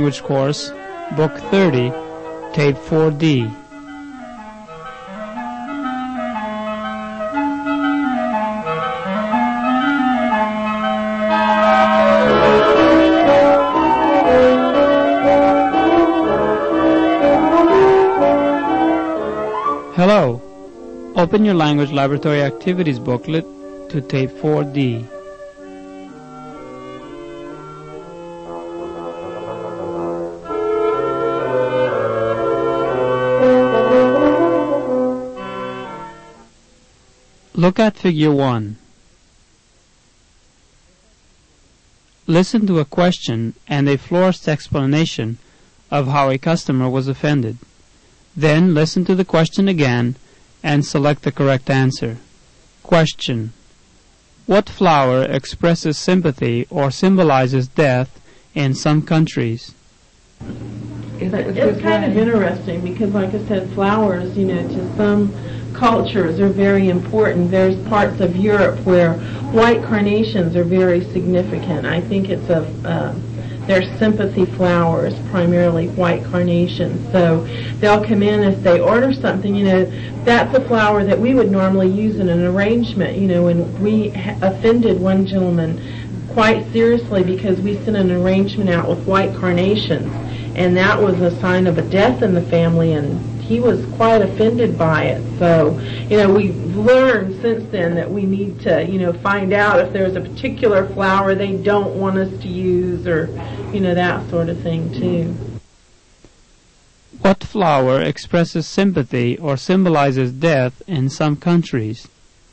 Language Course, Book 30, Tape 4D. Hello. Open your Language Laboratory Activities booklet to Tape 4D. Look at Figure 1. Listen to a question and a florist's explanation of how a customer was offended. Then listen to the question again and select the correct answer. Question: what flower expresses sympathy or symbolizes death in some countries? It's kind of interesting because, like I said, flowers, to some cultures are very important. There's parts of Europe where white carnations are very significant. I think it's they're sympathy flowers, primarily white carnations. So they'll come in if they order something, that's a flower that we would normally use in an arrangement. When we offended one gentleman quite seriously because we sent an arrangement out with white carnations, and that was a sign of a death in the family, and he was quite offended by it. So, we've learned since then that we need to, find out if there's a particular flower they don't want us to use, or, that sort of thing, too. What flower expresses sympathy or symbolizes death in some countries?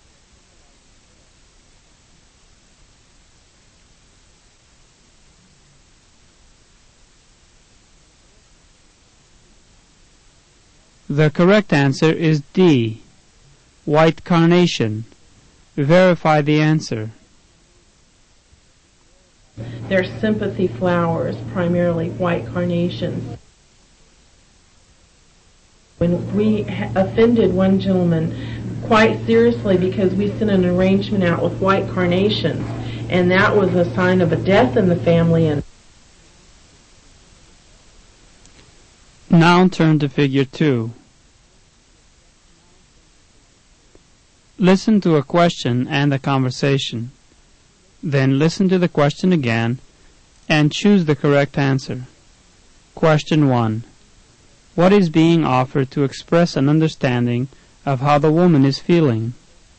The correct answer is D, white carnation. Verify the answer. They're sympathy flowers, primarily white carnations. When we offended one gentleman quite seriously because we sent an arrangement out with white carnations, and that was a sign of a death in the family. And now turn to Figure 2. Listen to a question and a conversation. Then listen to the question again and choose the correct answer. Question 1. What is being offered to express an understanding of how the woman is feeling?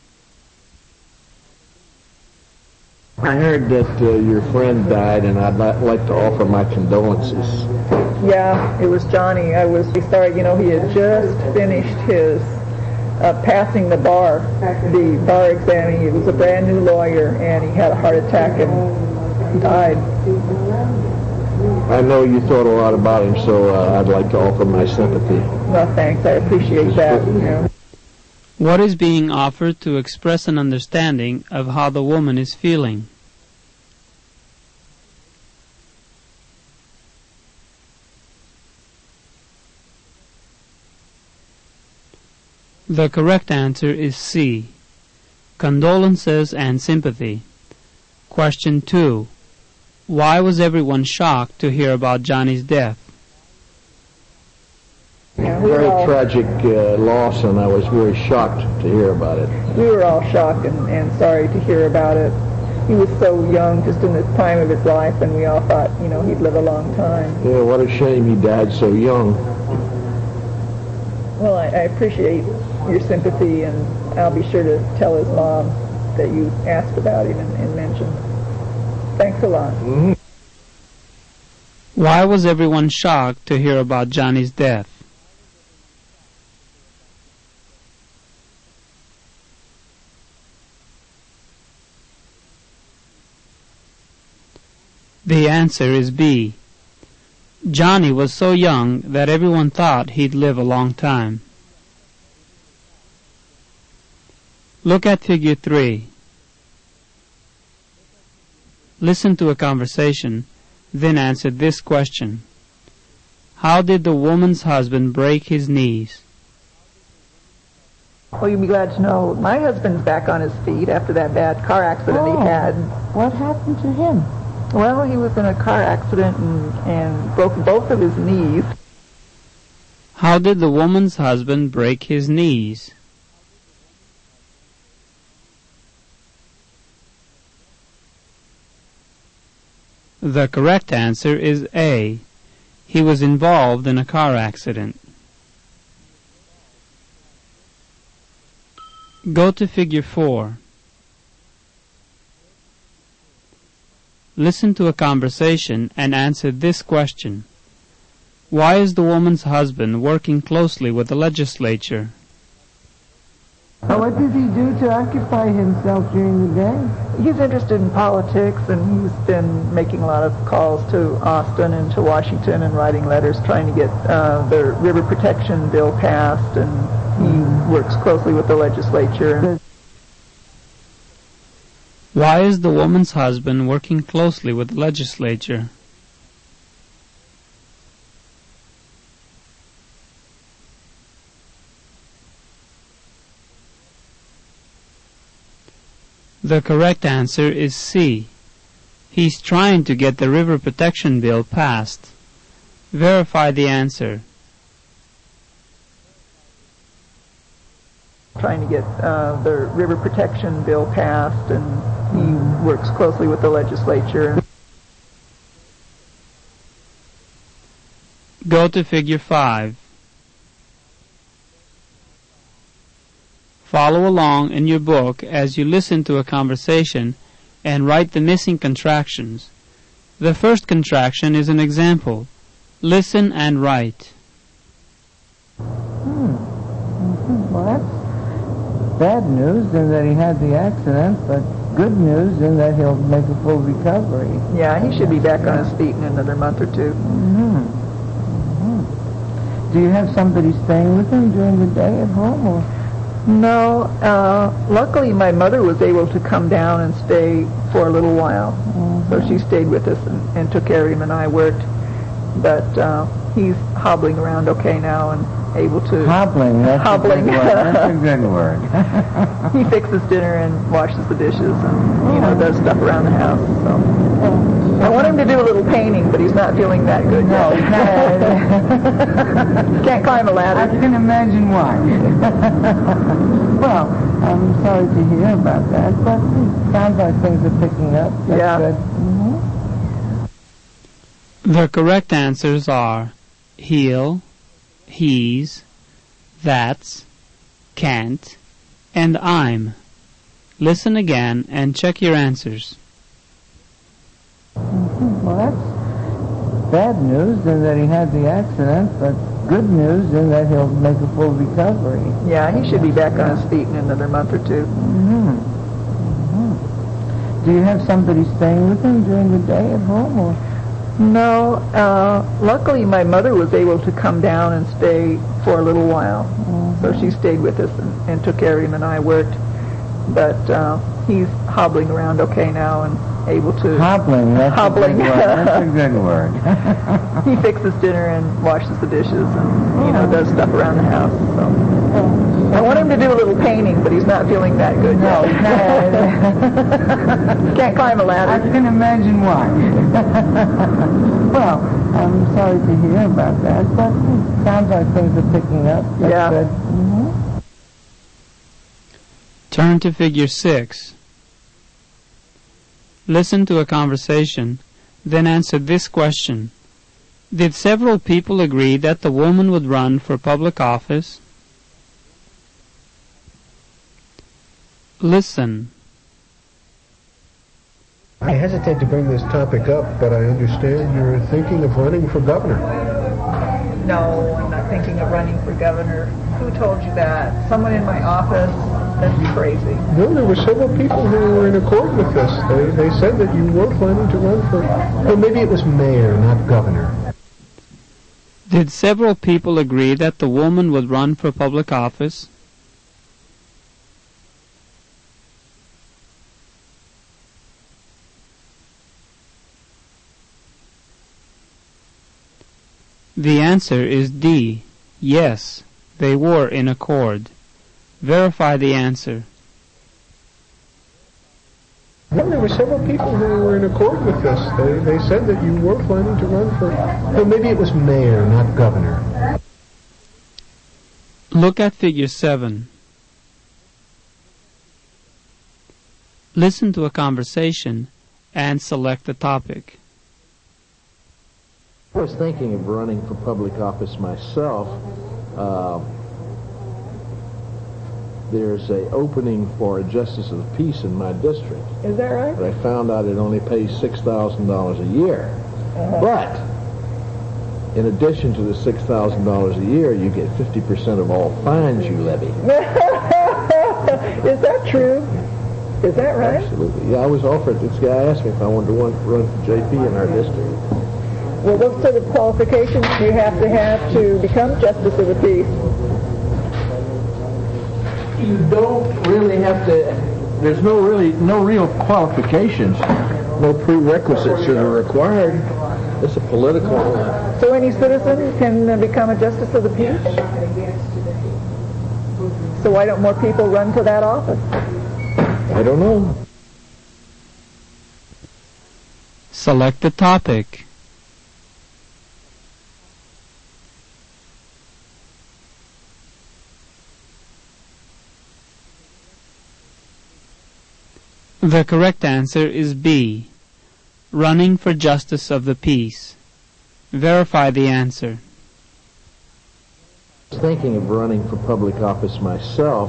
I heard that your friend died, and I'd like to offer my condolences. Yeah, it was Johnny. I was sorry. He had just finished his passing the bar exam. He was a brand new lawyer, and he had a heart attack and died. I know you thought a lot about him, so I'd like to offer my sympathy. Well, thanks. I appreciate that. What is being offered to express an understanding of how the woman is feeling? The correct answer is C, condolences and sympathy. Question 2. Why was everyone shocked to hear about Johnny's death? Very tragic loss, and I was very shocked to hear about it. We were all shocked and sorry to hear about it. He was so young, just in the prime of his life, and we all thought, he'd live a long time. Yeah, what a shame he died so young. Well, I appreciate your sympathy, and I'll be sure to tell his mom that you asked about him and mentioned. Thanks a lot. Mm-hmm. Why was everyone shocked to hear about Johnny's death? The answer is B. Johnny was so young that everyone thought he'd live a long time. Look at Figure 3. Listen to a conversation, then answer this question. How did the woman's husband break his knees? Well, you'll be glad to know my husband's back on his feet after that bad car accident he had. What happened to him? Well, he was in a car accident and broke both of his knees. How did the woman's husband break his knees? The correct answer is A. He was involved in a car accident. Go to Figure 4. Listen to a conversation and answer this question. Why is the woman's husband working closely with the legislature? What does he do to occupy himself during the day? He's interested in politics, and he's been making a lot of calls to Austin and to Washington and writing letters trying to get the river protection bill passed, and he works closely with the legislature. Why is the woman's husband working closely with the legislature? The correct answer is C. He's trying to get the river protection bill passed. Verify the answer. Trying to get the river protection bill passed, and he works closely with the legislature. Go to Figure 5. Follow along in your book as you listen to a conversation and write the missing contractions. The first contraction is an example. Listen and write. Well, that's bad news in that he had the accident, but good news in that he'll make a full recovery. Yeah, he should be back on his feet in another month or two. Do you have somebody staying with him during the day at home, or? No, luckily my mother was able to come down and stay for a little while. So she stayed with us and took care of him, and I worked. But he's hobbling around okay now and able to... Hobbling, that's a good word. He fixes dinner and washes the dishes and, does stuff around the house. So I want him to do a little painting, but he's not feeling that good yet. Can't climb a ladder. I can imagine why. Well, I'm sorry to hear about that, but it sounds like things are picking up. That's good. The correct answers are he'll, he's, that's, can't, and I'm. Listen again and check your answers. Well, that's bad news in that he had the accident, but good news in that he'll make a full recovery. Yeah, he should be back on his feet in another month or two. Do you have somebody staying with him during the day at home, or? No, luckily my mother was able to come down and stay for a little while. So she stayed with us and took care of him, and I worked. But he's hobbling around okay now and able to... Hobbling, that's a good word. He fixes dinner and washes the dishes and, does stuff around the house. So I want him to do a little painting, but he's not feeling that good yet. Can't climb a ladder. I can imagine why. Well, I'm sorry to hear about that, but it sounds like things are picking up. That's good. Turn to Figure 6. Listen to a conversation, then answer this question. Did several people agree that the woman would run for public office? Listen. I hesitate to bring this topic up, but I understand you're thinking of running for governor. No, I'm not thinking of running for governor. Who told you that? Someone in my office? That's crazy. No, there were several people who were in accord with this. They said that you were planning to run for... Well, maybe it was mayor, not governor. Did several people agree that the woman would run for public office? The answer is D. Yes, they were in accord. Verify the answer. Well, there were several people who were in accord with this. They said that you were planning to run for, well, maybe it was mayor, not governor. Look at Figure 7. Listen to a conversation and select the topic. I was thinking of running for public office myself. There's an opening for a justice of the peace in my district. Is that right? But I found out it only pays $6,000 a year. But in addition to the $6,000 a year, you get 50% of all fines you levy. Is that true? Is that right? Absolutely. Yeah, I was offered. This guy asked me if I wanted to run for JP in our district. Well, what sort of qualifications do you have to become Justice of the Peace? You don't really have to. There's no real qualifications, no prerequisites that are required. It's a political. So any citizen can become a Justice of the Peace? So why don't more people run for that office? I don't know. Select the topic. The correct answer is B, running for Justice of the Peace. Verify the answer. I was thinking of running for public office myself.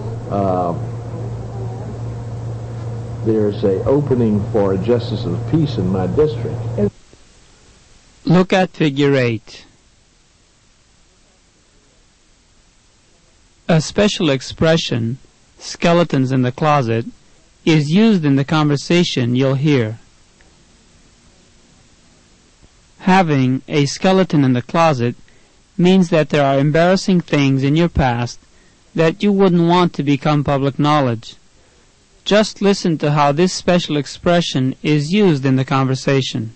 There's an opening for a justice of the peace in my district. Look at Figure 8. A special expression, skeletons in the closet, is used in the conversation you'll hear. Having a skeleton in the closet means that there are embarrassing things in your past that you wouldn't want to become public knowledge. Just listen to how this special expression is used in the conversation.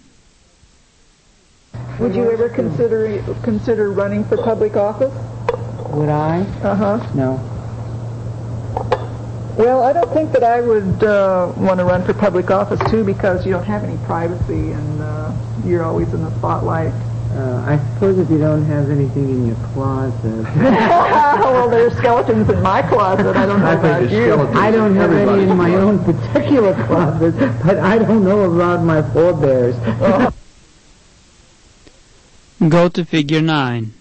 Would you ever consider running for public office? Would I? No. Well, I don't think that I would want to run for public office, too, because you don't have any privacy and you're always in the spotlight. I suppose if you don't have anything in your closet. Well, there's skeletons in my closet. I don't know about you. I don't have any in my own particular closet, but I don't know about my forebears. Go to Figure 9.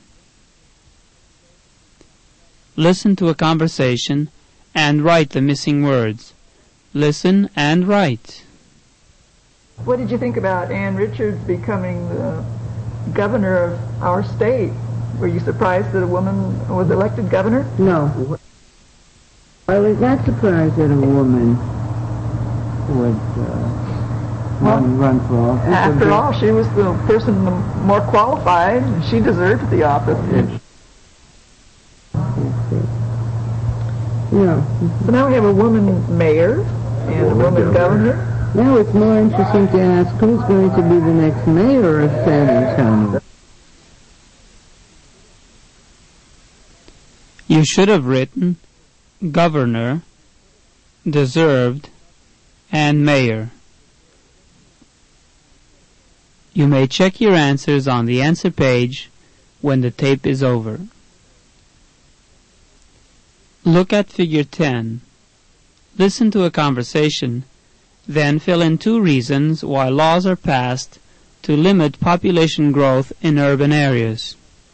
Listen to a conversation and write the missing words. Listen and write. What did you think about Ann Richards becoming the governor of our state? Were you surprised that a woman was elected governor? No. I was not surprised that a woman would run for office. After all, she was the person more qualified, and she deserved the office. No. So now we have a woman mayor and a woman governor. Now it's more interesting to ask who's going to be the next mayor of San Antonio. You should have written governor, deserved, and mayor. You may check your answers on the answer page when the tape is over. Look at Figure 10. Listen to a conversation, then fill in 2 reasons why laws are passed to limit population growth in urban areas.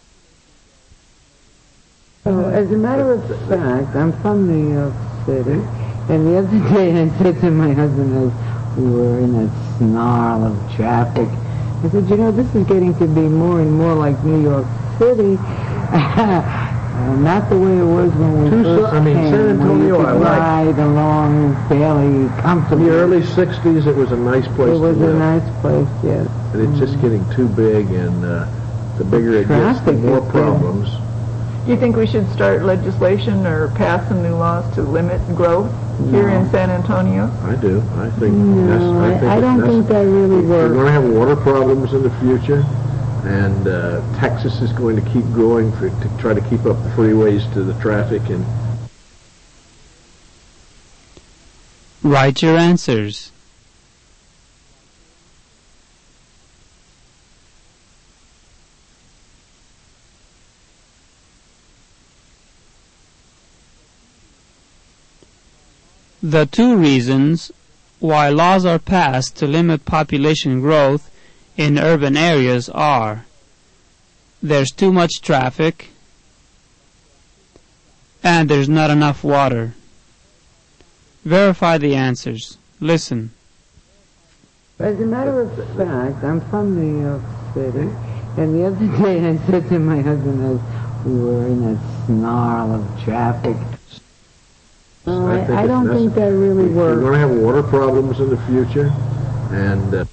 As a matter of fact, I'm from New York City, and the other day I said to my husband as we were in a snarl of traffic, I said, you know, this is getting to be more and more like New York City. Not the way it was when we first came. San Antonio, I ride along fairly comfortably. In the early 60s, it was a nice place to live. It was a nice place, yes. And it's just getting too big, and the bigger it gets, the more problems. Do you think we should start legislation or pass some new laws to limit growth here in San Antonio? I do. I think. No, I don't think that really works. We're going to have water problems in the future, and Texas is going to keep growing to try to keep up the freeways to the traffic. And write your answers. The two reasons why laws are passed to limit population growth in urban areas are: there's too much traffic and there's not enough water. Verify the answers. Listen. As a matter of fact, I'm from New York City, and the other day I said to my husband as we were in a snarl of traffic, I don't think that really works. We're going to have water problems in the future, and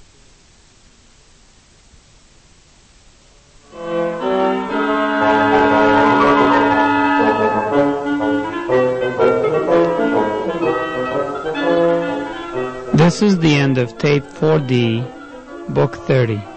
This is the end of Tape 4D, Book 30.